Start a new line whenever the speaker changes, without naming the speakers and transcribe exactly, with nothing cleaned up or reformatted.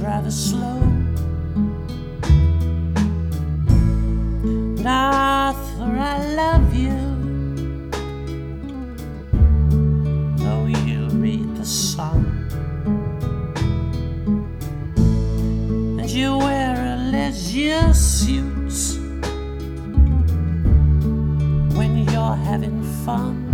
rather slow. And Arthur, I love you, though you read the Sun, and you wear a leisure suit when you're having fun.